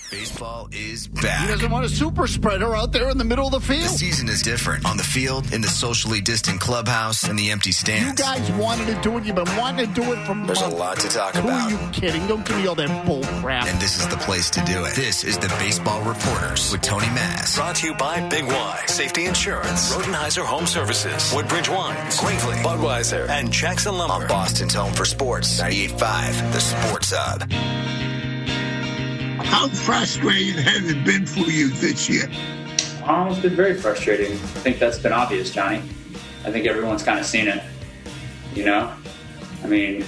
Baseball is back. He doesn't want a super spreader out there in the middle of the field. The season is different on the field, in the socially distant clubhouse, and the empty stands. You guys wanted to do it. You've been wanting to do it for months. There's a lot to talk Who about. are you kidding? Don't give me all that bull crap. And this is the place to do it. This is the Baseball Reporters with Tony Mass. Brought to you by Big Y, Safety Insurance, Rodenheiser Home Services, Woodbridge Wines, Gravely, Budweiser, and Jackson Lumber. On Boston's home for sports, 98.5, the Sports Hub. How frustrating has it been for you this year? It's been very frustrating. I think that's been obvious, Johnny. I think everyone's kind of seen it. You know? I mean,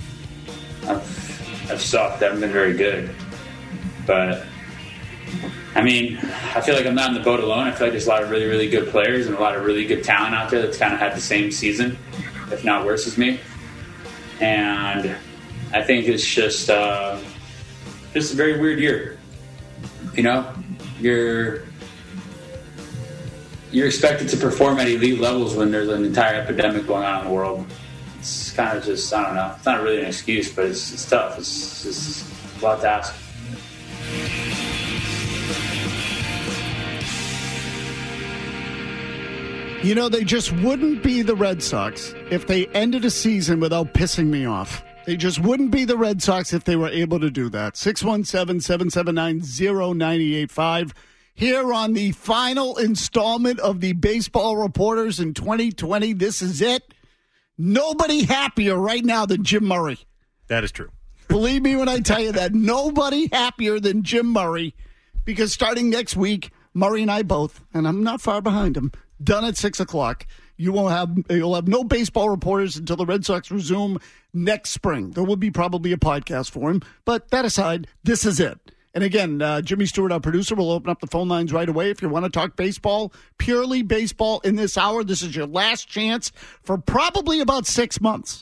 I've sucked. I haven't been very good. But, I mean, I feel like I'm not in the boat alone. I feel like there's a lot of really, really good players and a lot of really good talent out there that's kind of had the same season, if not worse as me. And I think it's just a very weird year. You know, you're expected to perform at elite levels when there's an entire epidemic going on in the world. It's kind of just, I don't know. It's not really an excuse, but it's tough. It's just a lot to ask. You know, they just wouldn't be the Red Sox if they ended a season without pissing me off. They just wouldn't be the Red Sox if they were able to do that. 617-779-0985. Here on the final installment of the Baseball Reporters in 2020. This is it. Nobody happier right now than Jim Murray. That is true. Believe me when I tell you that. Nobody happier than Jim Murray. Because starting next week, Murray and I both, and I'm not far behind him, done at 6 o'clock. You'll have no Baseball Reporters until the Red Sox resume next spring. There will be probably a podcast for him. But that aside, this is it. And again, Jimmy Stewart, our producer, will open up the phone lines right away. If you want to talk baseball, purely baseball in this hour, this is your last chance for probably about 6 months.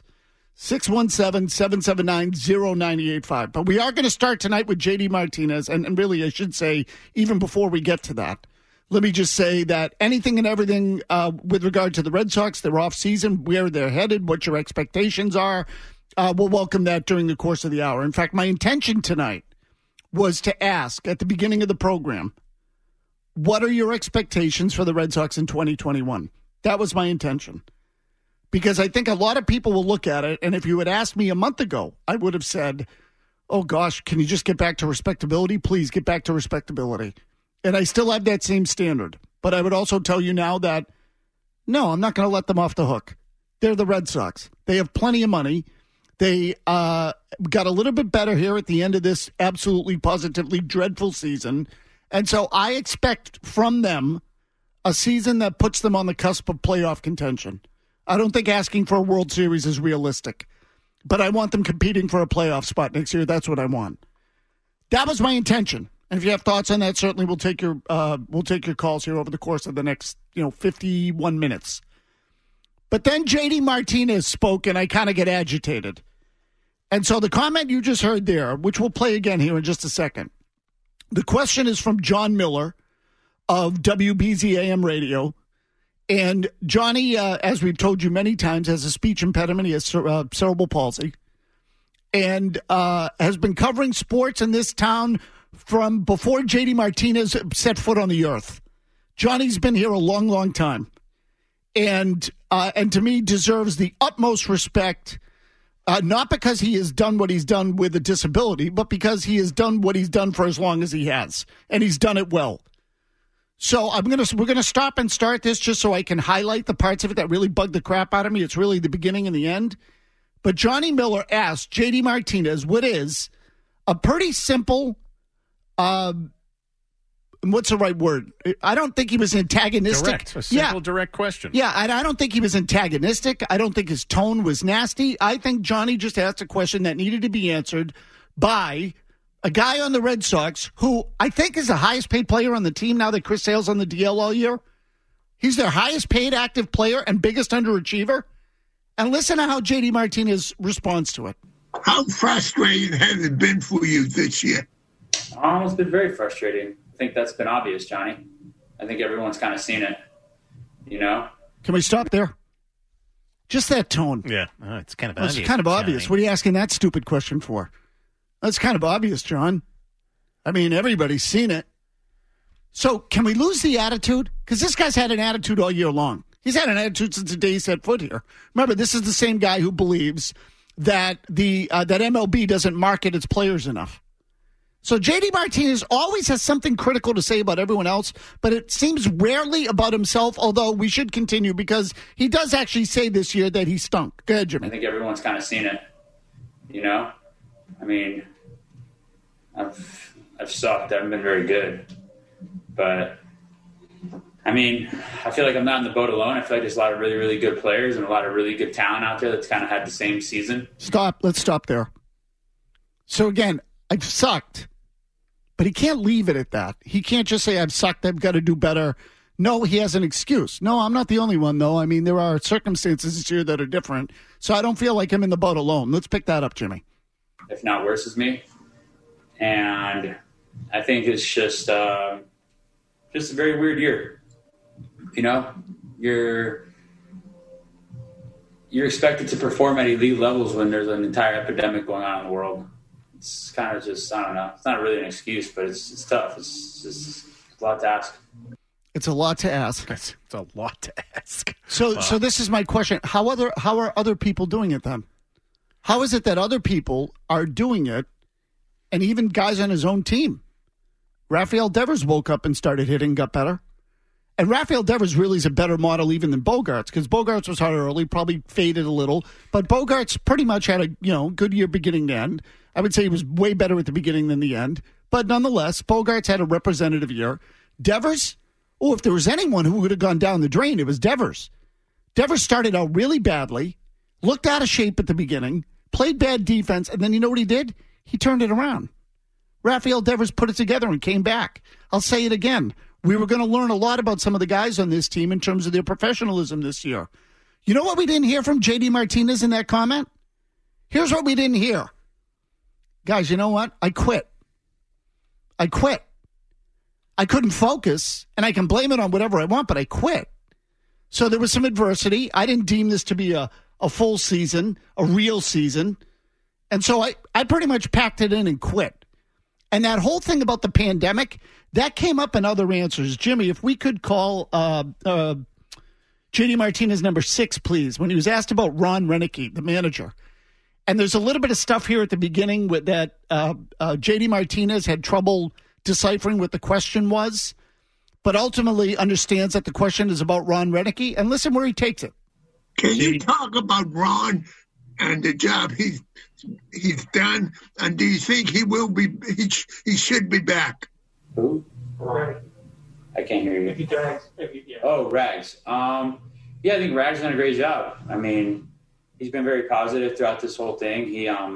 617-779-0985. But we are going to start tonight with J.D. Martinez. And really, I should say, even before we get to that, let me just say that anything and everything with regard to the Red Sox, their off-season, where they're headed, what your expectations are, we'll welcome that during the course of the hour. In fact, my intention tonight was to ask at the beginning of the program, what are your expectations for the Red Sox in 2021? That was my intention. Because I think a lot of people will look at it, and if you had asked me a month ago, I would have said, oh gosh, can you just get back to respectability? Please get back to respectability. And I still have that same standard. But I would also tell you now that, no, I'm not going to let them off the hook. They're the Red Sox. They have plenty of money. They got a little bit better here at the end of this absolutely, positively dreadful season. And so I expect from them a season that puts them on the cusp of playoff contention. I don't think asking for a World Series is realistic. But I want them competing for a playoff spot next year. That's what I want. That was my intention. And if you have thoughts on that, certainly we'll take your calls here over the course of the next 51 minutes. But then J.D. Martinez spoke, and I kind of get agitated. And so the comment you just heard there, which we'll play again here in just a second, the question is from John Miller of WBZ AM Radio. And Johnny, as we've told you many times, has a speech impediment. He has cerebral palsy. And has been covering sports in this town from before J.D. Martinez set foot on the earth. Johnny's been here a long, long time. And to me deserves the utmost respect, not because he has done what he's done with a disability, but because he has done what he's done for as long as he has. And he's done it well. So we're gonna stop and start this just so I can highlight the parts of it that really bug the crap out of me. It's really the beginning and the end. But Johnny Miller asked J.D. Martinez what is a pretty simple, what's the right word? I don't think he was antagonistic. Direct. A simple, direct question. Yeah, I don't think he was antagonistic. I don't think his tone was nasty. I think Johnny just asked a question that needed to be answered by a guy on the Red Sox who I think is the highest paid player on the team now that Chris Sale's on the DL all year. He's their highest paid active player and biggest underachiever. And listen to how J.D. Martinez responds to it. How frustrating has it been for you this year? It's been very frustrating. I think that's been obvious, Johnny. I think everyone's kind of seen it, Can we stop there? Just that tone. Yeah, it's kind of obvious. It's kind of obvious. What are you asking that stupid question for? That's kind of obvious, John. I mean, everybody's seen it. So can we lose the attitude? Because this guy's had an attitude all year long. He's had an attitude since the day he set foot here. Remember, this is the same guy who believes that that MLB doesn't market its players enough. So JD Martinez always has something critical to say about everyone else, but it seems rarely about himself, although we should continue because he does actually say this year that he stunk. Go ahead, Jimmy. I think everyone's kind of seen it, you know? I mean, I've sucked. I haven't been very good. But, I mean, I feel like I'm not in the boat alone. I feel like there's a lot of really, really good players and a lot of really good talent out there that's kind of had the same season. Stop. Let's stop there. So, again, I've sucked. But he can't leave it at that. He can't just say, I've sucked, I've got to do better. No, he has an excuse. No, I'm not the only one, though. I mean, there are circumstances this year that are different. So I don't feel like I'm in the boat alone. Let's pick that up, Jimmy. If not worse as me. And I think it's just a very weird year. You know, you're expected to perform at elite levels when there's an entire epidemic going on in the world. It's kind of just, I don't know. It's not really an excuse, but it's tough. It's just a lot to ask. It's a lot to ask. It's a lot to ask. So this is my question. How are other people doing it then? How is it that other people are doing it, and even guys on his own team? Rafael Devers woke up and started hitting, got better. And Rafael Devers really is a better model even than Bogaerts, because Bogaerts was hot early, probably faded a little. But Bogaerts pretty much had a good year beginning to end. I would say he was way better at the beginning than the end. But nonetheless, Bogaerts had a representative year. Devers, if there was anyone who would have gone down the drain, it was Devers. Devers started out really badly, looked out of shape at the beginning, played bad defense, and then you know what he did? He turned it around. Rafael Devers put it together and came back. I'll say it again. We were going to learn a lot about some of the guys on this team in terms of their professionalism this year. You know what we didn't hear from JD Martinez in that comment? Here's what we didn't hear. Guys, you know what? I quit. I couldn't focus, and I can blame it on whatever I want, but I quit. So there was some adversity. I didn't deem this to be a full season, a real season. And so I pretty much packed it in and quit. And that whole thing about the pandemic, that came up in other answers. Jimmy, if we could call JD Martinez number 6, please, when he was asked about Ron Renicky, the manager. And there's a little bit of stuff here at the beginning with that JD Martinez had trouble deciphering what the question was, but ultimately understands that the question is about Ron Renicky. And listen where he takes it. Can you talk about Ron and the job he's done? And do you think he will be? He should be back. Who? I can't hear you. Oh, Rags. Yeah, I think Rags done a great job. I mean, he's been very positive throughout this whole thing.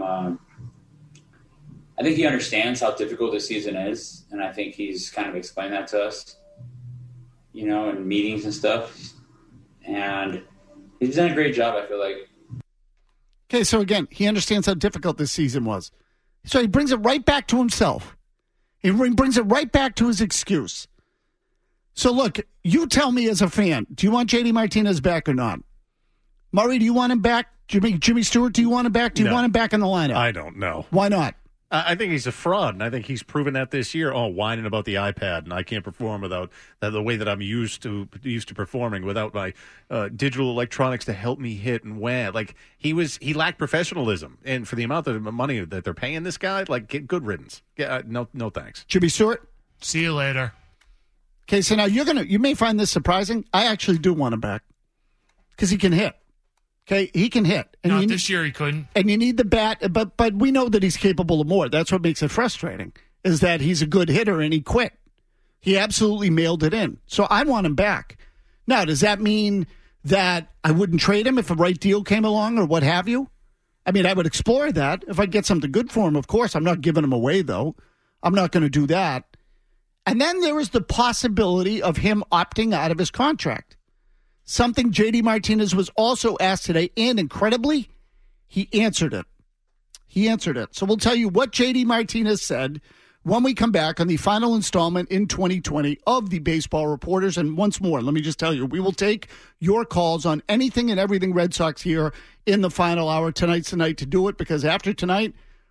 I think he understands how difficult this season is, and I think he's kind of explained that to us, in meetings and stuff. And he's done a great job, I feel like. Okay, so again, he understands how difficult this season was. So he brings it right back to himself. He brings it right back to his excuse. So look, you tell me as a fan, do you want JD Martinez back or not? Murray, do you want him back? Jimmy Stewart, do you want him back? Do you want him back in the lineup? I don't know. Why not? I think he's a fraud, and I think he's proven that this year. Whining about the iPad, and I can't perform without the way that I'm used to performing without my digital electronics to help me hit and wham. Like he lacked professionalism, and for the amount of money that they're paying this guy, get good riddance. No thanks. Jimmy Stewart, see you later. Okay, so now you may find this surprising. I actually do want him back because he can hit. Okay, he can hit. And not this year he couldn't. And you need the bat, but we know that he's capable of more. That's what makes it frustrating, is that he's a good hitter and he quit. He absolutely mailed it in. So I want him back. Now, does that mean that I wouldn't trade him if a right deal came along or what have you? I mean, I would explore that. If I get something good for him, of course. I'm not giving him away, though. I'm not going to do that. And then there is the possibility of him opting out of his contract. Something JD Martinez was also asked today, and incredibly, he answered it. So we'll tell you what JD Martinez said when we come back on the final installment in 2020 of the Baseball Reporters. And once more, let me just tell you, we will take your calls on anything and everything Red Sox here in the final hour. Tonight's the night to do it, because after tonight,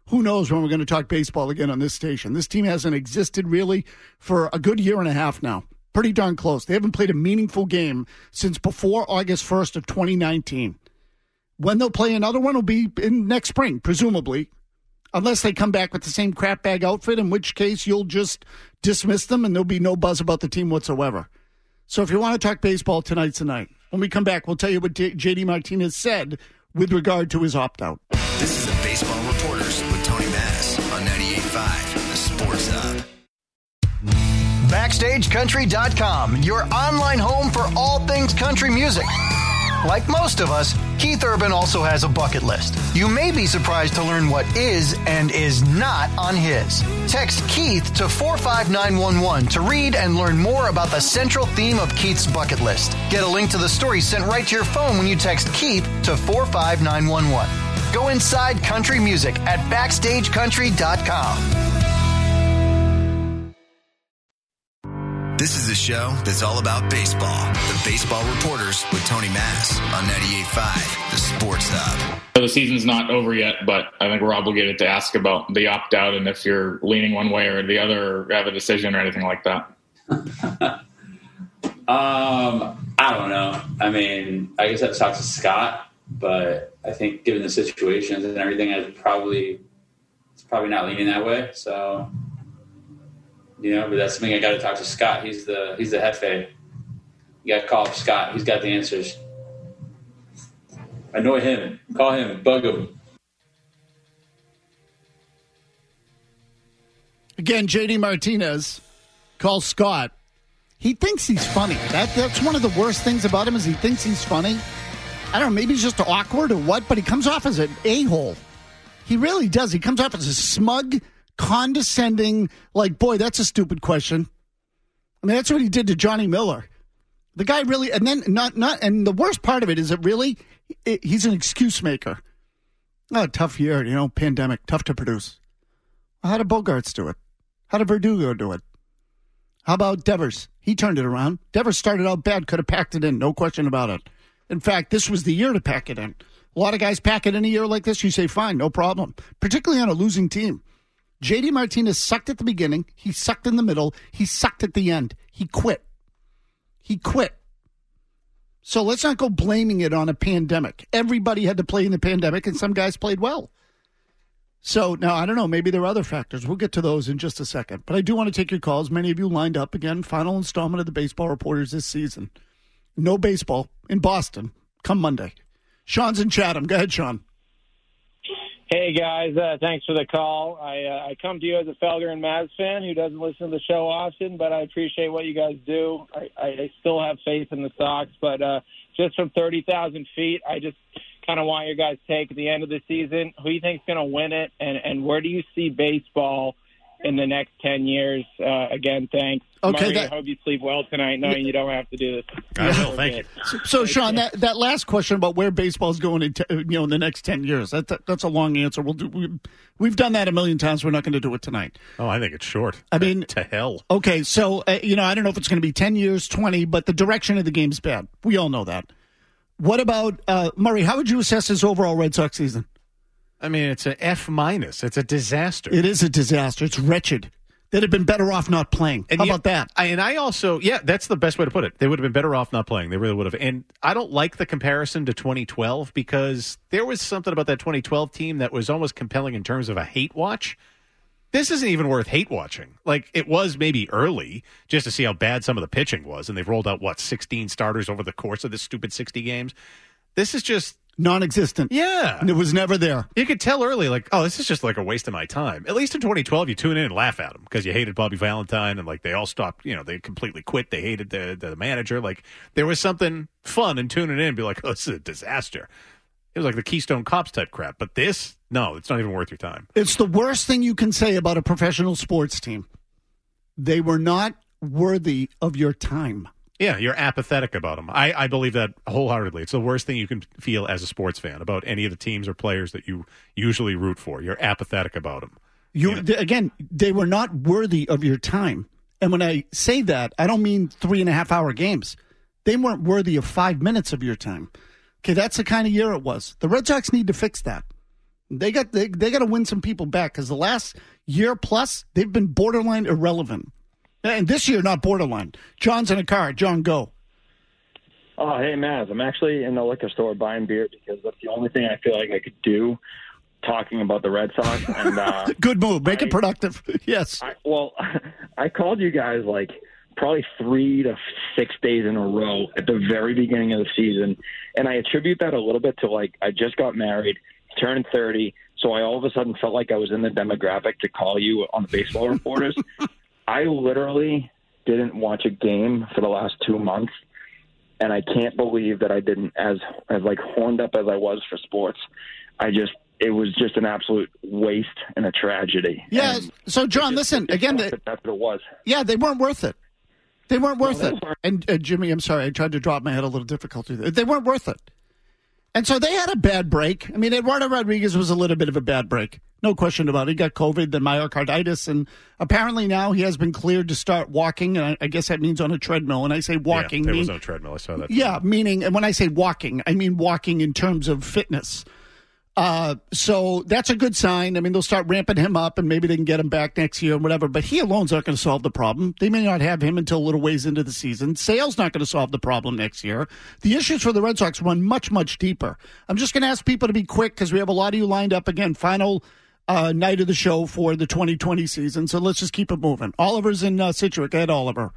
who knows when we're going to talk baseball again on this station. This team hasn't existed really for a good year and a half now. Pretty darn close. They haven't played a meaningful game since before August 1st of 2019. When they'll play another one will be in next spring, presumably, unless they come back with the same crap bag outfit, in which case you'll just dismiss them and there'll be no buzz about the team whatsoever. So if you want to talk baseball, tonight's the night. When we come back, we'll tell you what J.D. Martinez said with regard to his opt-out. This is the Baseball Reporters with Tony Mass on 98.5, the Sports Hub. BackstageCountry.com, your online home for all things country music. Like most of us, Keith Urban also has a bucket list. You may be surprised to learn what is and is not on his. Text Keith to 45911 to read and learn more about the central theme of Keith's bucket list. Get a link to the story sent right to your phone when you text Keith to 45911. Go inside country music at BackstageCountry.com. This is a show that's all about baseball. The Baseball Reporters with Tony Mass on 98.5, the Sports Hub. The season's not over yet, but I think we're obligated to ask about the opt-out and if you're leaning one way or the other or have a decision or anything like that. I don't know. I mean, I guess I've talked to Scott, but I think given the situations and everything, it's probably not leaning that way. So, but that's something I got to talk to Scott. He's the Hefe. You got to call up Scott. He's got the answers. Annoy him. Call him. Bug him. Again, J.D. Martinez calls Scott. He thinks he's funny. That's one of the worst things about him is he thinks he's funny. I don't know, maybe he's just awkward or what, but he comes off as an a-hole. He really does. He comes off as a smug, condescending, like, boy, that's a stupid question. I mean, that's what he did to Johnny Miller. The guy really, and then and the worst part of it is that really, he's an excuse maker. Oh, tough year, pandemic, tough to produce. Well, how did Bogarts do it? How did Verdugo do it? How about Devers? He turned it around. Devers started out bad, could have packed it in, no question about it. In fact, this was the year to pack it in. A lot of guys pack it in a year like this, you say, fine, no problem, particularly on a losing team. J.D. Martinez sucked at the beginning. He sucked in the middle. He sucked at the end. He quit. So let's not go blaming it on a pandemic. Everybody had to play in the pandemic, and some guys played well. So now, I don't know, maybe there are other factors. We'll get to those in just a second. But I do want to take your calls. Many of you lined up again. Final installment of the Baseball Reporters this season. No baseball in Boston come Monday. Sean's in Chatham. Go ahead, Sean. Hey, guys. Thanks for the call. I come to you as a Felger and Mavs fan who doesn't listen to the show often, but I appreciate what you guys do. I still have faith in the Sox, but just from 30,000 feet, I just kind of want your guys' take at the end of the season. Who do you think is going to win it, and where do you see baseball in the next 10 years? Again, thanks. Okay, Murray, I hope you sleep well tonight, knowing you don't have to do this. I will, thank you. So Sean, that last question about where baseball is going in the next 10 years, that's a long answer. We've done that a million times. We're not going to do it tonight. Oh, I think it's short. I mean, to hell. Okay, so, I don't know if it's going to be 10 years, 20, but the direction of the game's bad. We all know that. What about, Murray, how would you assess his overall Red Sox season? I mean, it's an F-. It's a disaster. It is a disaster. It's wretched. They'd have been better off not playing. How about that? I also, that's the best way to put it. They would have been better off not playing. They really would have. And I don't like the comparison to 2012 because there was something about that 2012 team that was almost compelling in terms of a hate watch. This isn't even worth hate watching. Like, it was maybe early just to see how bad some of the pitching was. And they've rolled out, 16 starters over the course of this stupid 60 games. This is just non-existent. Yeah. And it was never there. You could tell early, this is just like a waste of my time. At least in 2012, you tune in and laugh at them because you hated Bobby Valentine and they all stopped, they completely quit. They hated the manager. There was something fun in tuning in and be like, oh, this is a disaster. It was like the Keystone Cops type crap. But this, no, it's not even worth your time. It's the worst thing you can say about a professional sports team. They were not worthy of your time. Yeah, you're apathetic about them. I believe that wholeheartedly. It's the worst thing you can feel as a sports fan about any of the teams or players that you usually root for. You're apathetic about them. Again, they were not worthy of your time. And when I say that, I don't mean 3.5-hour games. They weren't worthy of 5 minutes of your time. Okay, that's the kind of year it was. The Red Sox need to fix that. They got to win some people back because the last year plus, they've been borderline irrelevant. And this year, not borderline. John's in a car. John, go. Oh, hey, Maz. I'm actually in the liquor store buying beer because that's the only thing I feel like I could do talking about the Red Sox. And good move. Make it productive. Yes. I called you guys like probably 3 to 6 days in a row at the very beginning of the season. And I attribute that a little bit to, like, I just got married, turned 30, so I all of a sudden felt like I was in the demographic to call you on the baseball reporters. I literally didn't watch a game for the last 2 months, and I can't believe that I didn't, as like horned up as I was for sports. It was just an absolute waste and a tragedy. Yeah. And so, John, listen again. That's what it was. Yeah, they weren't worth it. They weren't worth it. And Jimmy, I'm sorry, I tried to drop my head a little difficulty there. They weren't worth it. And so they had a bad break. I mean, Eduardo Rodriguez was a little bit of a bad break. No question about it. He got COVID, then myocarditis, and apparently now he has been cleared to start walking, and I guess that means on a treadmill. And I say walking. Yeah, there was no treadmill. I saw that. Yeah, meaning, and when I say walking, I mean walking in terms of fitness. So that's a good sign. I mean, they'll start ramping him up, and maybe they can get him back next year and whatever. But he alone's not going to solve the problem. They may not have him until a little ways into the season. Sale's not going to solve the problem next year. The issues for the Red Sox run much, much deeper. I'm just going to ask people to be quick because we have a lot of you lined up. Again, final night of the show for the 2020 season. So let's just keep it moving. Oliver's in Situate. Go ahead, Oliver.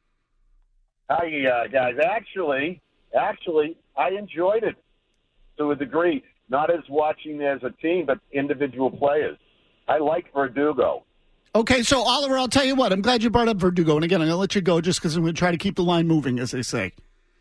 Hi, guys. Actually, I enjoyed it to a degree. Not as watching as a team, but individual players. I like Verdugo. Okay, so Oliver, I'll tell you what. I'm glad you brought up Verdugo. And again, I'm going to let you go just because I'm going to try to keep the line moving, as they say.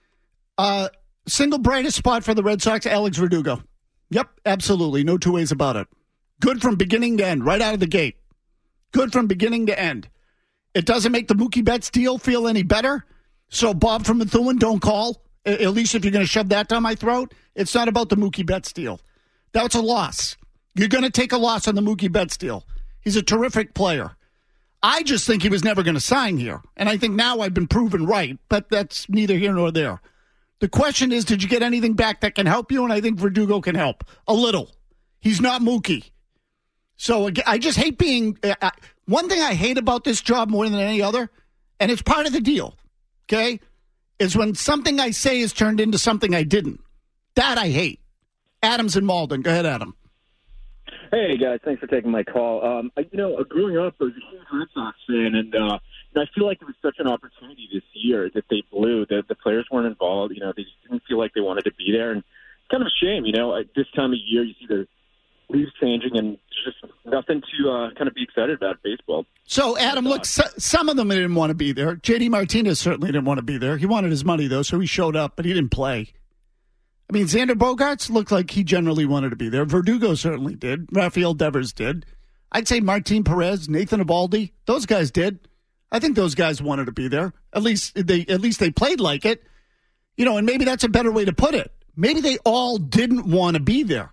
Single brightest spot for the Red Sox, Alex Verdugo. Yep, absolutely. No two ways about it. Good from beginning to end, right out of the gate. Good from beginning to end. It doesn't make the Mookie Betts deal feel any better. So Bob from Methuen, don't call. At least if you're going to shove that down my throat, it's not about the Mookie Betts deal. That's a loss. You're going to take a loss on the Mookie Betts deal. He's a terrific player. I just think he was never going to sign here. And I think now I've been proven right, but that's neither here nor there. The question is, did you get anything back that can help you? And I think Verdugo can help. A little. He's not Mookie. So I just hate being... one thing I hate about this job more than any other, and it's part of the deal, okay, is when something I say is turned into something I didn't. That I hate. Adam's in Malden. Go ahead, Adam. Hey, guys. Thanks for taking my call. Growing up, I was a huge Red Sox fan, and I feel like it was such an opportunity this year that they blew. The players weren't involved. They just didn't feel like they wanted to be there. And it's kind of a shame, at this time of year, you see the leaves changing, and there's just nothing to kind of be excited about baseball. So, Adam, look, some of them didn't want to be there. JD Martinez certainly didn't want to be there. He wanted his money, though, so he showed up, but he didn't play. I mean, Xander Bogaerts looked like he generally wanted to be there. Verdugo certainly did. Rafael Devers did. I'd say Martin Perez, Nathan Eovaldi, those guys did. I think those guys wanted to be there. At least they played like it. And maybe that's a better way to put it. Maybe they all didn't want to be there.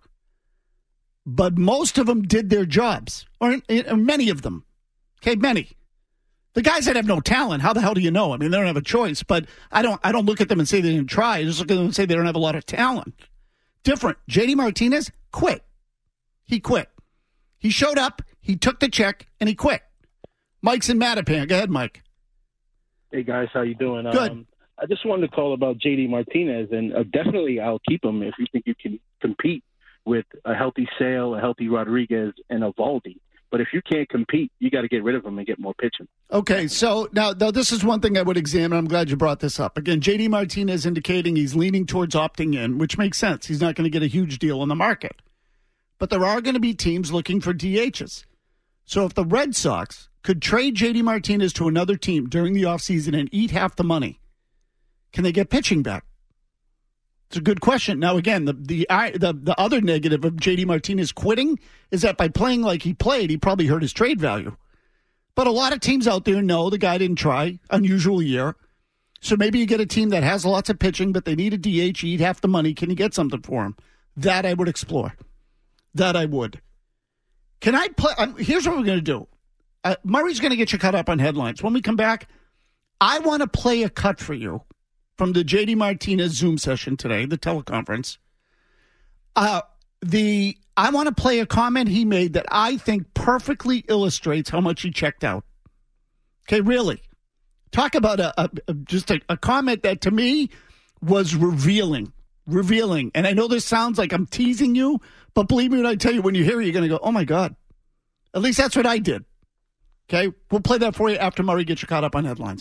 But most of them did their jobs, or many of them. Okay, many. The guys that have no talent, how the hell do you know? I mean, they don't have a choice. But I don't look at them and say they didn't try. I just look at them and say they don't have a lot of talent. Different. JD Martinez quit. He quit. He showed up, he took the check, and he quit. Mike's in Mattapan. Go ahead, Mike. Hey, guys. How you doing? Good. I just wanted to call about JD Martinez, and definitely I'll keep him if you think you can compete with a healthy Sale, a healthy Rodriguez, and a Eovaldi. But if you can't compete, you got to get rid of him and get more pitching. Okay, so now this is one thing I would examine. I'm glad you brought this up. Again, J.D. Martinez indicating he's leaning towards opting in, which makes sense. He's not going to get a huge deal on the market. But there are going to be teams looking for DHs. So if the Red Sox could trade J.D. Martinez to another team during the offseason and eat half the money, can they get pitching back? It's a good question. Now, again, the other negative of J.D. Martinez quitting is that by playing like he played, he probably hurt his trade value. But a lot of teams out there know the guy didn't try. Unusual year. So maybe you get a team that has lots of pitching, but they need a DH, eat half the money. Can you get something for him? That I would explore. That I would. Can I play? Here's what we're going to do. Murray's going to get you caught up on headlines. When we come back, I want to play a cut for you from the J.D. Martinez Zoom session today, the teleconference. The I want to play a comment he made that I think perfectly illustrates how much he checked out. Okay, really. Talk about just a comment that to me was revealing. And I know this sounds like I'm teasing you, but believe me when I tell you, when you hear it, you're going to go, oh my God. At least that's what I did. Okay, we'll play that for you after Murray gets you caught up on headlines.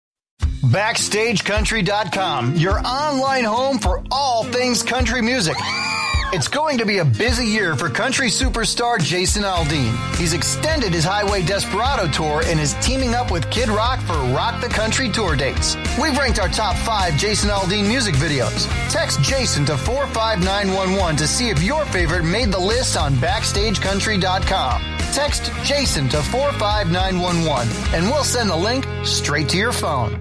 BackstageCountry.com, your online home for all things country music. It's going to be a busy year for country superstar Jason Aldean. He's extended his Highway Desperado tour and is teaming up with Kid Rock for Rock the Country tour dates. We've ranked our top 5 Jason Aldean music videos. Text Jason to 45911 to see if your favorite made the list on BackstageCountry.com. Text Jason to 45911 and we'll send the link straight to your phone.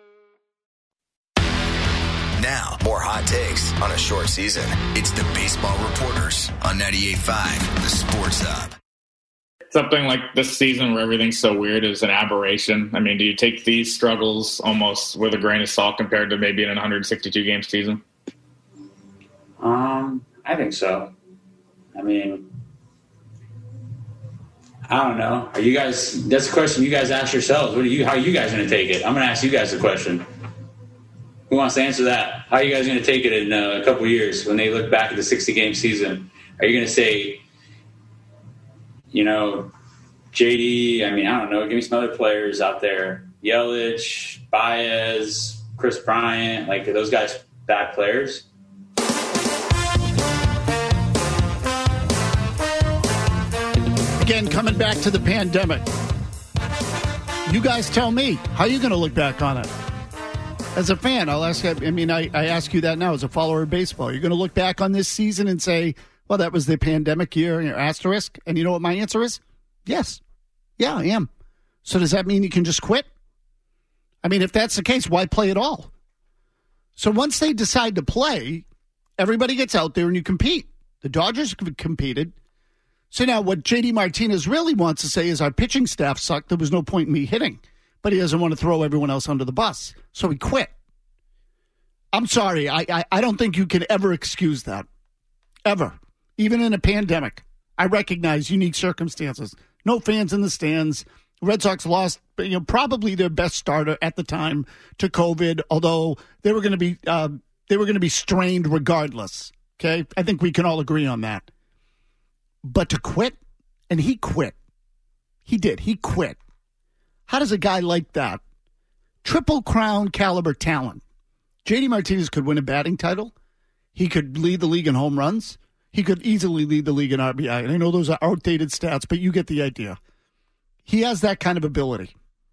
Now, more hot takes on a short season. It's the Baseball Reporters on 98.5, the Sports Hub. Something like this season where everything's so weird is an aberration. I mean, do you take these struggles almost with a grain of salt compared to maybe an 162-game season? I think so. I mean, I don't know. Are you guys? That's a question you guys ask yourselves. How are you guys going to take it? I'm going to ask you guys the question. Who wants to answer that? How are you guys going to take it in a couple of years when they look back at the 60-game season? Are you going to say, JD, I don't know, give me some other players out there. Yelich, Baez, Chris Bryant, are those guys bad players? Again, coming back to the pandemic. You guys tell me, how are you going to look back on it? As a fan, I'll ask. I ask you that now as a follower of baseball. You're going to look back on this season and say, well, that was the pandemic year, asterisk. And you know what my answer is? Yes. Yeah, I am. So does that mean you can just quit? If that's the case, why play at all? So once they decide to play, everybody gets out there and you compete. The Dodgers competed. So now what JD Martinez really wants to say is our pitching staff sucked. There was no point in me hitting. But he doesn't want to throw everyone else under the bus. So he quit. I'm sorry. I don't think you can ever excuse that. Ever. Even in a pandemic. I recognize unique circumstances. No fans in the stands. Red Sox lost probably their best starter at the time to COVID, although they were going to be strained regardless. Okay? I think we can all agree on that. But to quit, and he quit. He did. He quit. How does a guy like that, Triple Crown caliber talent, JD Martinez could win a batting title. He could lead the league in home runs. He could easily lead the league in RBI. And I know those are outdated stats, but you get the idea. He has that kind of ability.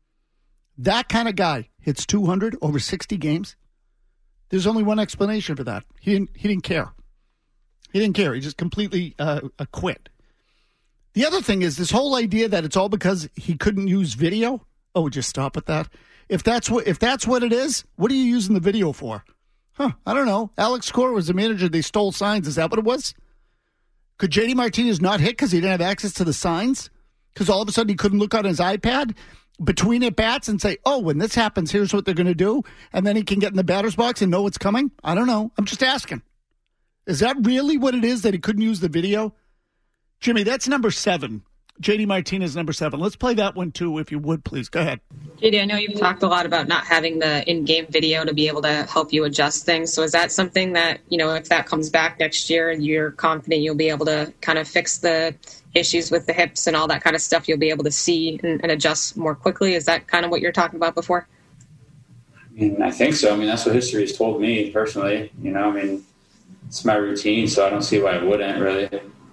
That kind of guy hits 200 over 60 games. There's only one explanation for that. He didn't care. He didn't care. He just completely quit. The other thing is this whole idea that it's all because he couldn't use video. Oh, just stop with that. If that's what it is, what are you using the video for? I don't know. Alex Cora was the manager. They stole signs. Is that what it was? Could JD Martinez not hit because he didn't have access to the signs? Because all of a sudden he couldn't look on his iPad between at bats and say, oh, when this happens, here's what they're going to do. And then he can get in the batter's box and know what's coming? I don't know. I'm just asking. Is that really what it is that he couldn't use the video? Jimmy, that's number 7. JD Martinez, number 7. Let's play that one, too, if you would, please. Go ahead. JD, I know you've talked a lot about not having the in-game video to be able to help you adjust things. So is that something that, if that comes back next year, you're confident you'll be able to kind of fix the issues with the hips and all that kind of stuff, you'll be able to see and adjust more quickly? Is that kind of what you're talking about before? I think so. That's what history has told me personally. It's my routine, so I don't see why it wouldn't really.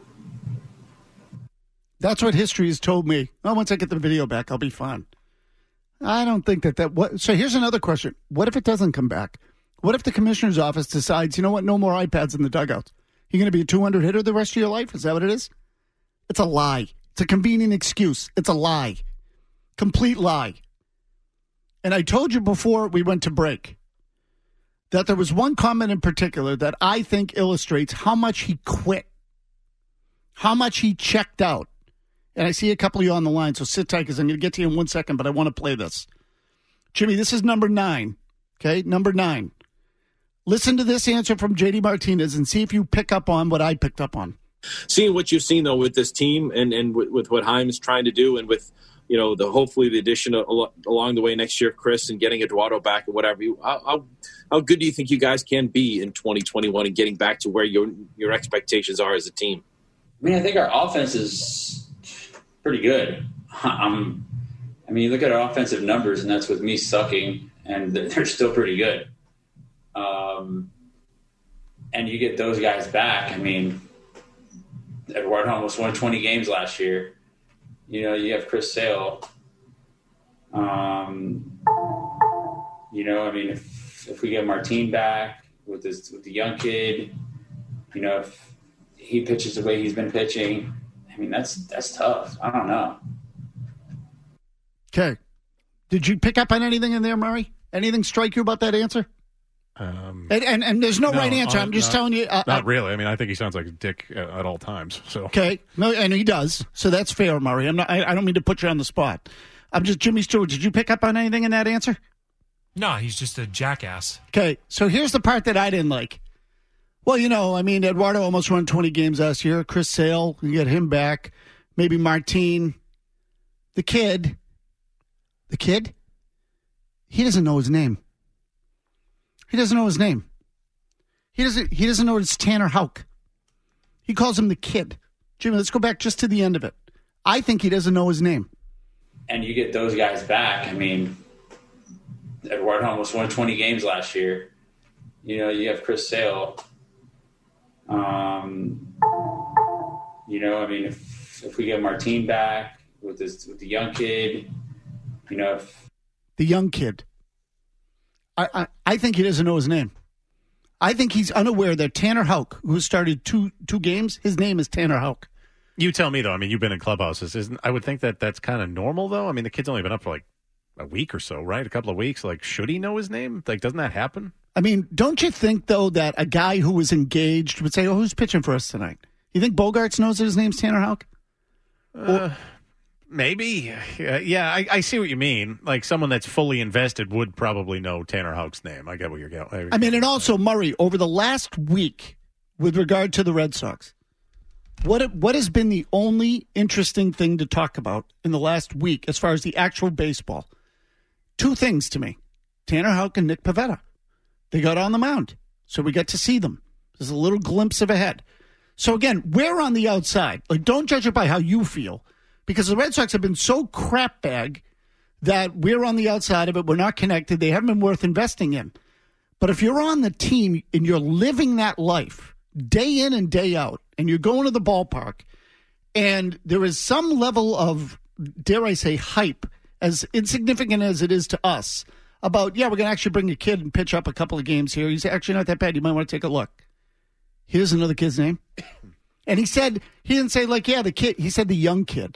That's what history has told me. Well, once I get the video back, I'll be fine. I don't think that. So here's another question. What if it doesn't come back? What if the commissioner's office decides, no more iPads in the dugouts? You're going to be a 200 hitter the rest of your life? Is that what it is? It's a lie. It's a convenient excuse. It's a lie. Complete lie. And I told you before we went to break that there was one comment in particular that I think illustrates how much he quit, how much he checked out. And I see a couple of you on the line, so sit tight because I'm going to get to you in 1 second, but I want to play this. Jimmy, this is number 9, okay? Number 9. Listen to this answer from JD Martinez and see if you pick up on what I picked up on, Seeing what you've seen, though, with this team and with what Heim is trying to do, and with, hopefully the addition along the way next year of Chris and getting Eduardo back and whatever, how good do you think you guys can be in 2021 and getting back to where your expectations are as a team? I mean, I think our offense is pretty good. You look at our offensive numbers, and that's with me sucking, and they're still pretty good. And you get those guys back. I mean, Eduardo almost won 20 games last year. You have Chris Sale. If we get Martin back with the young kid, if he pitches the way he's been pitching, that's tough. I don't know. Okay. Did you pick up on anything in there, Murray? Anything strike you about that answer? And there's no right answer. I'm just telling you. Not really. I think he sounds like a dick at all times. So okay, no, and he does. So that's fair, Murray. I don't mean to put you on the spot. I'm just Jimmy Stewart. Did you pick up on anything in that answer? No, he's just a jackass. Okay, so here's the part that I didn't like. Well, Eduardo almost won 20 games last year. Chris Sale, you get him back. Maybe Martin. The kid, he doesn't know his name. He doesn't know his name. He doesn't know it's Tanner Houck. He calls him the kid. Jimmy, let's go back just to the end of it. I think he doesn't know his name. And you get those guys back. Eduardo almost won 20 games last year. You have Chris Sale. If we get Martin back with the young kid, the young kid. I think he doesn't know his name. I think he's unaware that Tanner Houck, who started two games, his name is Tanner Houck. You tell me, though. You've been in clubhouses. I would think that's kind of normal, though. The kid's only been up for like a week or so, right? A couple of weeks. Like, should he know his name? Like, doesn't that happen? Don't you think, though, that a guy who was engaged would say, who's pitching for us tonight? You think Bogarts knows that his name's Tanner Houck? Maybe. Yeah, I see what you mean. Like, someone that's fully invested would probably know Tanner Houck's name. I get what you're getting. And also, Murray, over the last week, with regard to the Red Sox, what has been the only interesting thing to talk about in the last week as far as the actual baseball? Two things to me. Tanner Houck and Nick Pivetta. They got on the mound, so we got to see them. There's a little glimpse of a head. So, again, we're on the outside. Like, don't judge it by how you feel. Because the Red Sox have been so crapbag that we're on the outside of it. We're not connected. They haven't been worth investing in. But if you're on the team and you're living that life day in and day out, and you're going to the ballpark, and there is some level of, dare I say, hype, as insignificant as it is to us, about, we're going to actually bring a kid and pitch up a couple of games here. He's actually not that bad. You might want to take a look. Here's another kid's name. And he didn't say, the kid. He said the young kid.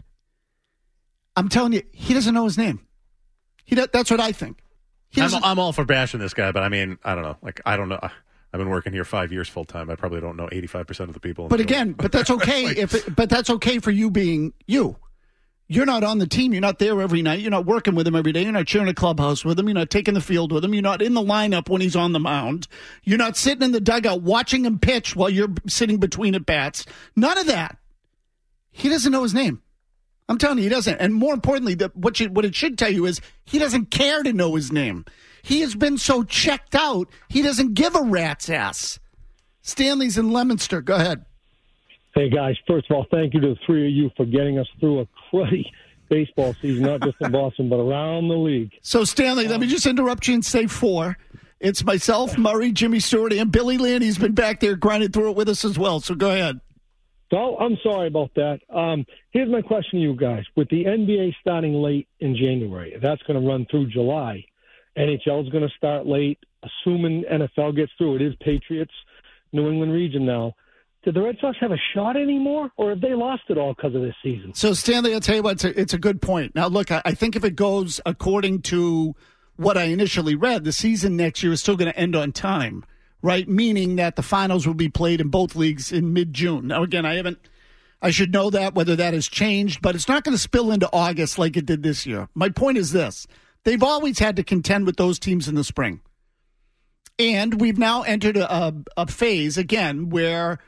I'm telling you, he doesn't know his name. That's what I think. I'm all for bashing this guy, but I don't know. I don't know. I've been working here 5 years full time. I probably don't know 85% of the people. But again, that's okay. But that's okay for you being you. You're not on the team. You're not there every night. You're not working with him every day. You're not sharing a clubhouse with him. You're not taking the field with him. You're not in the lineup when he's on the mound. You're not sitting in the dugout watching him pitch while you're sitting between at bats. None of that. He doesn't know his name. I'm telling you, he doesn't. And more importantly, what it should tell you is he doesn't care to know his name. He has been so checked out, he doesn't give a rat's ass. Stanley's in Leominster. Go ahead. Hey, guys. First of all, thank you to the three of you for getting us through a cruddy baseball season, not just in Boston, but around the league. So, Stanley, let me just interrupt you and say four. It's myself, Murray, Jimmy Stewart, and Billy Landy's been back there grinding through it with us as well. So go ahead. So I'm sorry about that. Here's my question to you guys. With the NBA starting late in January, that's going to run through July. NHL is going to start late, assuming NFL gets through. It is Patriots, New England region now. Did the Red Sox have a shot anymore, or have they lost it all because of this season? So, Stanley, I'll tell you what, it's a good point. Now, look, I think if it goes according to what I initially read, the season next year is still going to end on time. Right, meaning that the finals will be played in both leagues in mid-June. Now, again, I should know that, whether that has changed, but it's not going to spill into August like it did this year. My point is this. They've always had to contend with those teams in the spring. And we've now entered a phase, again, where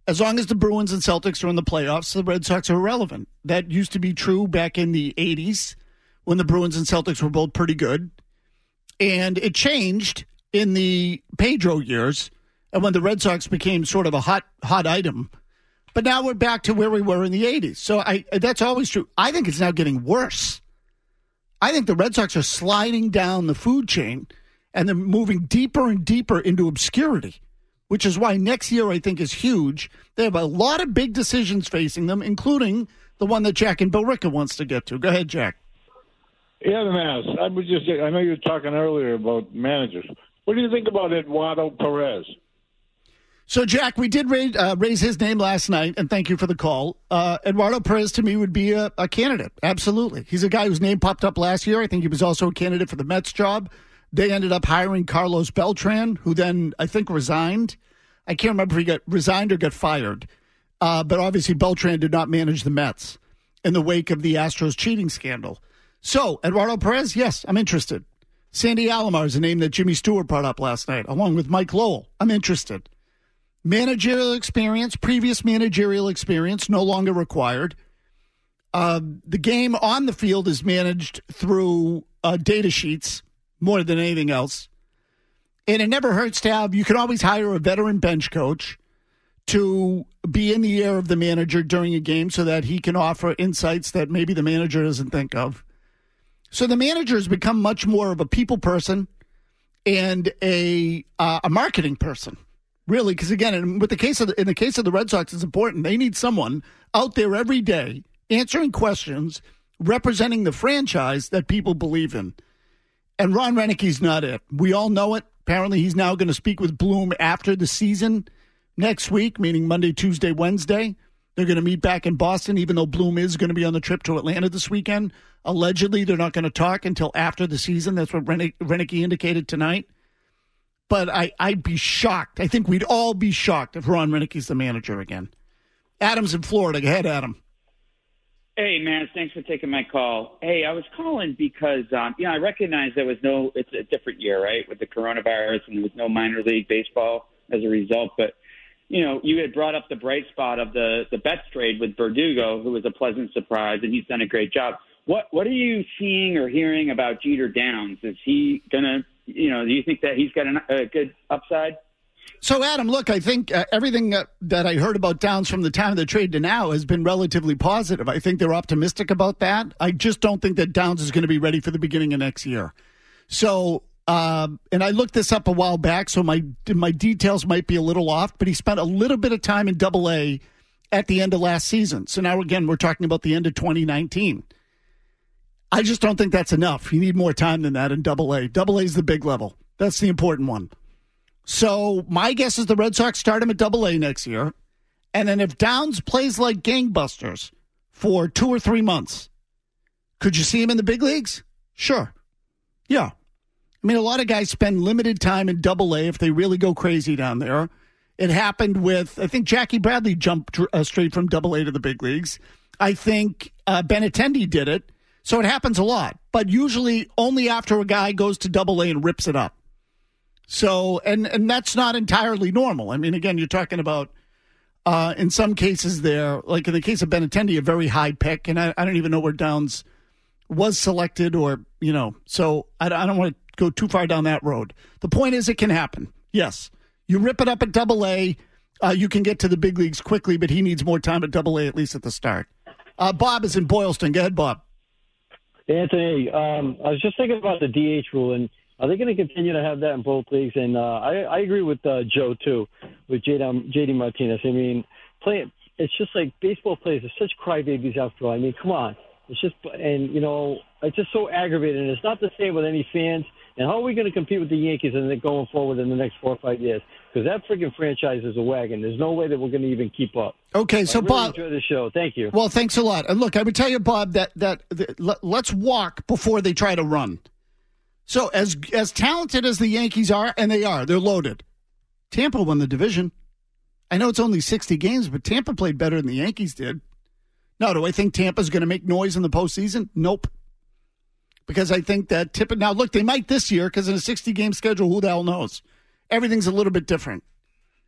as long as the Bruins and Celtics are in the playoffs, the Red Sox are irrelevant. That used to be true back in the 80s when the Bruins and Celtics were both pretty good. And it changed in the Pedro years and when the Red Sox became sort of a hot item. But now we're back to where we were in the 80s. So that's always true. I think it's now getting worse. I think the Red Sox are sliding down the food chain and they're moving deeper and deeper into obscurity, which is why next year I think is huge. They have a lot of big decisions facing them, including the one that Jack and Billerica wants to get to. Go ahead, Jack. Yeah, the Mass. I know you were talking earlier about managers. What do you think about Eduardo Perez? So, Jack, we did raise his name last night, and thank you for the call. Eduardo Perez, to me, would be a candidate. Absolutely. He's a guy whose name popped up last year. I think he was also a candidate for the Mets job. They ended up hiring Carlos Beltran, who then, I think, resigned. I can't remember if he got resigned or got fired. But obviously, Beltran did not manage the Mets in the wake of the Astros cheating scandal. So, Eduardo Perez, yes, I'm interested. Sandy Alomar is a name that Jimmy Stewart brought up last night, along with Mike Lowell. I'm interested. Managerial experience, previous managerial experience, no longer required. The game on the field is managed through data sheets more than anything else. And it never hurts to have, you can always hire a veteran bench coach to be in the ear of the manager during a game so that he can offer insights that maybe the manager doesn't think of. So the manager has become much more of a people person and a marketing person, really. Because again, in the case of the Red Sox, it's important. They need someone out there every day answering questions, representing the franchise that people believe in. And Ron Renick's not it. We all know it. Apparently, he's now going to speak with Bloom after the season next week, meaning Monday, Tuesday, Wednesday. They're going to meet back in Boston, even though Bloom is going to be on the trip to Atlanta this weekend. Allegedly, they're not going to talk until after the season. That's what Renick indicated tonight. But I'd be shocked. I think we'd all be shocked if Ron Renick's the manager again. Adam's in Florida. Go ahead, Adam. Hey, man, thanks for taking my call. Hey, I was calling because, I recognize it's a different year, right, with the coronavirus, and there was no minor league baseball as a result. But, you had brought up the bright spot of the Betts trade with Verdugo, who was a pleasant surprise, and he's done a great job. What are you seeing or hearing about Jeter Downs? Is he going to, do you think that he's got a good upside? So, Adam, look, I think everything that I heard about Downs from the time of the trade to now has been relatively positive. I think they're optimistic about that. I just don't think that Downs is going to be ready for the beginning of next year. So, and I looked this up a while back, so my details might be a little off, but he spent a little bit of time in Double-A at the end of last season. So now, again, we're talking about the end of 2019. I just don't think that's enough. You need more time than that in Double-A. Double-A is the big level. That's the important one. So my guess is the Red Sox start him at Double-A next year. And then if Downs plays like gangbusters for 2 or 3 months, could you see him in the big leagues? Sure. Yeah. I mean, a lot of guys spend limited time in Double-A if they really go crazy down there. It happened with, I think Jackie Bradley jumped straight from Double-A to the big leagues. I think Benintendi did it. So it happens a lot, but usually only after a guy goes to Double-A and rips it up. So, and that's not entirely normal. I mean, again, you're talking about, in some cases there, like in the case of Benintendi, a very high pick, and I don't even know where Downs was selected or, so I don't want to go too far down that road. The point is it can happen. Yes. You rip it up at Double-A, you can get to the big leagues quickly, but he needs more time at Double-A, at least at the start. Bob is in Boylston. Go ahead, Bob. Anthony, I was just thinking about the DH rule, and are they going to continue to have that in both leagues? And I agree with Joe, too, with JD Martinez. I mean, it's just like baseball players are such crybabies after all. I mean, come on. It's just, and, it's just so aggravating. And it's not the same with any fans. And how are we going to compete with the Yankees going forward in the next 4 or 5 years? Because that freaking franchise is a wagon. There's no way that we're going to even keep up. Okay, so really Bob, enjoy the show. Thank you. Well, thanks a lot. And look, I would tell you, Bob, that let's walk before they try to run. So as talented as the Yankees are, and they're loaded. Tampa won the division. I know it's only 60 games, but Tampa played better than the Yankees did. Now, do I think Tampa's going to make noise in the postseason? Nope. Because I think that now look, they might this year because in a 60-game schedule, who the hell knows? Everything's a little bit different.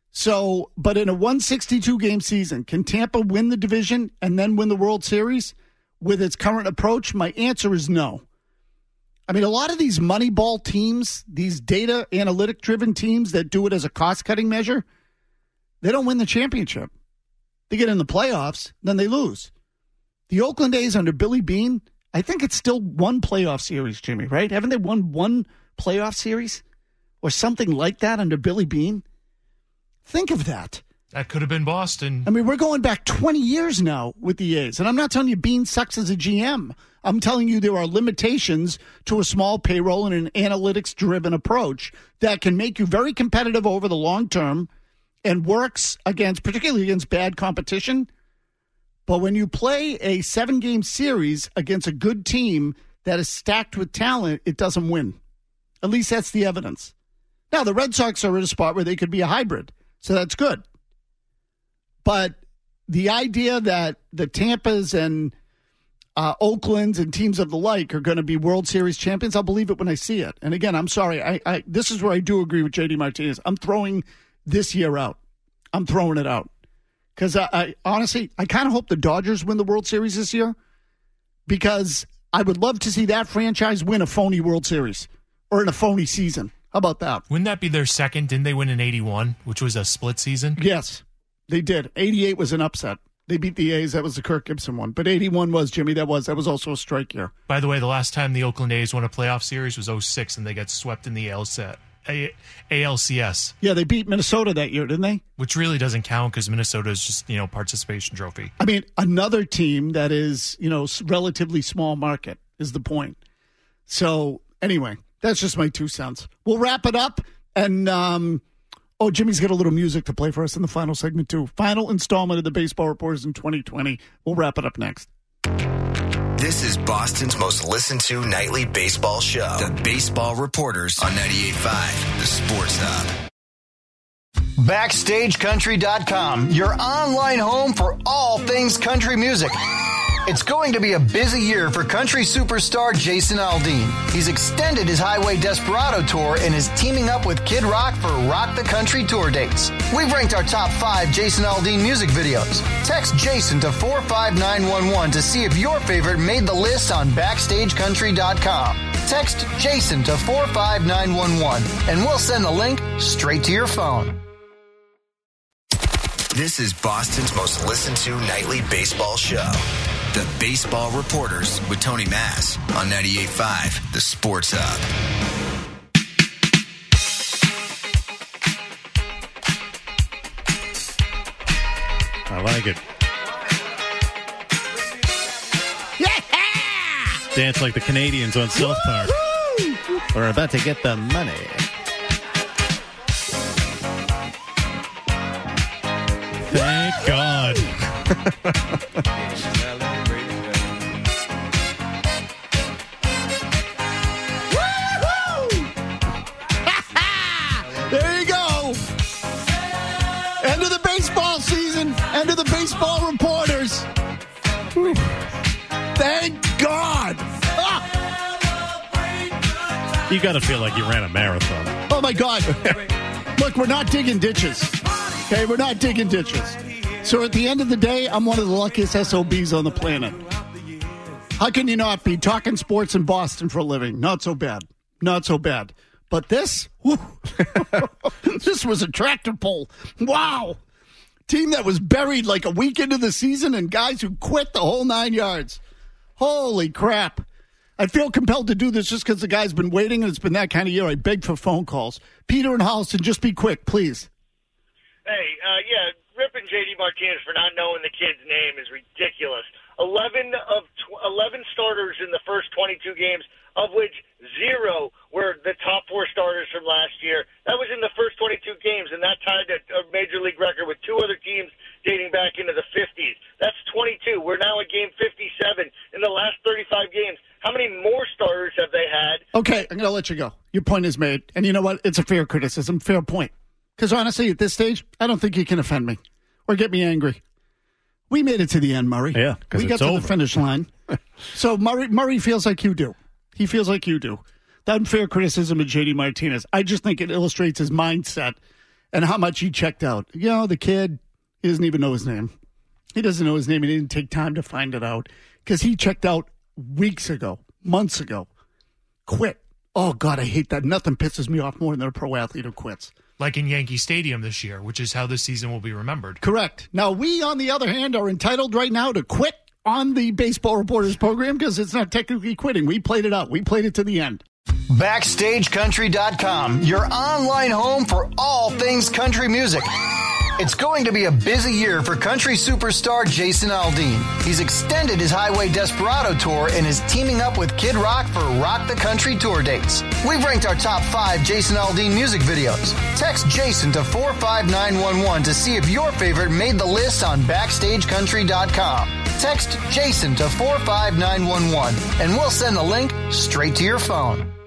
So, but in a 162-game season, can Tampa win the division and then win the World Series with its current approach? My answer is no. I mean, a lot of these Moneyball teams, these data analytic-driven teams that do it as a cost-cutting measure, they don't win the championship. They get in the playoffs, then they lose. The Oakland A's under Billy Beane, I think it's still one playoff series, Jimmy, right? Haven't they won one playoff series or something like that under Billy Beane? Think of that. That could have been Boston. I mean, we're going back 20 years now with the A's. And I'm not telling you Beane sucks as a GM. I'm telling you there are limitations to a small payroll and an analytics-driven approach that can make you very competitive over the long term and works against, particularly against bad competition. But when you play a 7-game series against a good team that is stacked with talent, it doesn't win. At least that's the evidence. Now, the Red Sox are in a spot where they could be a hybrid, so that's good. But the idea that the Tampas and Oaklands and teams of the like are going to be World Series champions, I'll believe it when I see it. And again, I'm sorry. I this is where I do agree with JD Martinez. I'm throwing this year out. I'm throwing it out. Because I honestly, I kind of hope the Dodgers win the World Series this year because I would love to see that franchise win a phony World Series or in a phony season. How about that? Wouldn't that be their second? Didn't they win in 81, which was a split season? Yes, they did. 88 was an upset. They beat the A's. That was the Kirk Gibson one. But 81 was, Jimmy, that was also a strike year. By the way, the last time the Oakland A's won a playoff series was 06, and they got swept in the ALCS. Yeah, they beat Minnesota that year, didn't they? Which really doesn't count because Minnesota is just, participation trophy. I mean, another team that is, relatively small market is the point. So, anyway, that's just my 2 cents. We'll wrap it up. And, Jimmy's got a little music to play for us in the final segment, too. Final installment of the Baseball Reporters in 2020. We'll wrap it up next. This is Boston's most listened to nightly baseball show, the Baseball Reporters on 98.5, the Sports Hub. BackstageCountry.com, your online home for all things country music. It's going to be a busy year for country superstar Jason Aldean. He's extended his Highway Desperado tour and is teaming up with Kid Rock for Rock the Country tour dates. We've ranked our top 5 Jason Aldean music videos. Text Jason to 45911 to see if your favorite made the list on BackstageCountry.com. Text Jason to 45911 and we'll send the link straight to your phone. This is Boston's most listened to nightly baseball show, the Baseball Reporters with Tony Mass on 98.5, the Sports Hub. I like it. Yeah! Dance like the Canadians on South Park. We're about to get the money. Thank God. There you go. End of the baseball season. End of the Baseball Reporters. Whew. Thank God. You got to feel like you ran a marathon. Oh, my God. Look, we're not digging ditches. Okay, we're not digging ditches. So at the end of the day, I'm one of the luckiest SOBs on the planet. How can you not be talking sports in Boston for a living? Not so bad. Not so bad. But this, this was a tractor pull. Wow. Team that was buried like a week into the season and guys who quit the whole 9 yards. Holy crap. I feel compelled to do this just because the guy's been waiting and it's been that kind of year. I beg for phone calls. Peter and Holliston, just be quick, please. Hey, ripping J.D. Martinez for not knowing the kid's name is ridiculous. 11 starters in the first 22 games, of which 0 were the top 4 starters from last year. That was in the first 22 games, and that tied a major league record with 2 other teams dating back into the 50s. That's 22. We're now at game 57 in the last 35 games. How many more starters have they had? Okay, I'm going to let you go. Your point is made. And you know what? It's a fair criticism, fair point. Because honestly, at this stage, I don't think you can offend me or get me angry. We made it to the end, Murray. Yeah, because we got to the finish line. So Murray feels like you do. He feels like you do. The unfair criticism of J.D. Martinez. I just think it illustrates his mindset and how much he checked out. The kid, he doesn't even know his name. He doesn't know his name. He didn't take time to find it out because he checked out weeks ago, months ago. Quit. Oh, God, I hate that. Nothing pisses me off more than a pro athlete who quits. Like in Yankee Stadium this year, which is how this season will be remembered. Correct. Now, we, on the other hand, are entitled right now to quit on the Baseball Reporters program because it's not technically quitting. We played it out. We played it to the end. BackstageCountry.com, your online home for all things country music. It's going to be a busy year for country superstar Jason Aldean. He's extended his Highway Desperado tour and is teaming up with Kid Rock for Rock the Country tour dates. We've ranked our top 5 Jason Aldean music videos. Text Jason to 45911 to see if your favorite made the list on BackstageCountry.com. Text Jason to 45911 and we'll send the link straight to your phone.